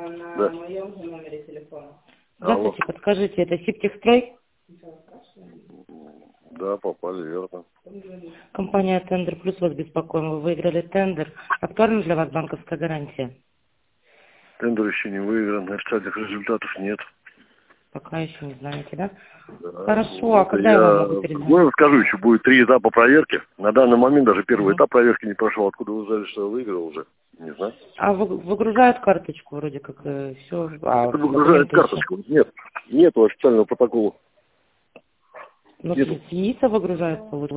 Да. Здравствуйте, подскажите, это Сибтехстрой? Да, попали, верно. Компания Тендер Плюс вас беспокоим. Вы выиграли тендер. Актуальна для вас банковская гарантия? Тендер еще не выигран, официальных результатов нет. Пока еще не знаете, да? Да. Хорошо, а Это когда я вам могу перезвонить? Ну, я скажу, еще будет 3 этапа проверки. На данный момент даже первый этап проверки не прошел. Откуда вы узнали, что я выиграл уже? Не знаю. А выгружают карточку вроде как все. Это выгружает карточку. Нет. Нету официального протокола. Ну, Нету. с ЕИСа выгружают, получается.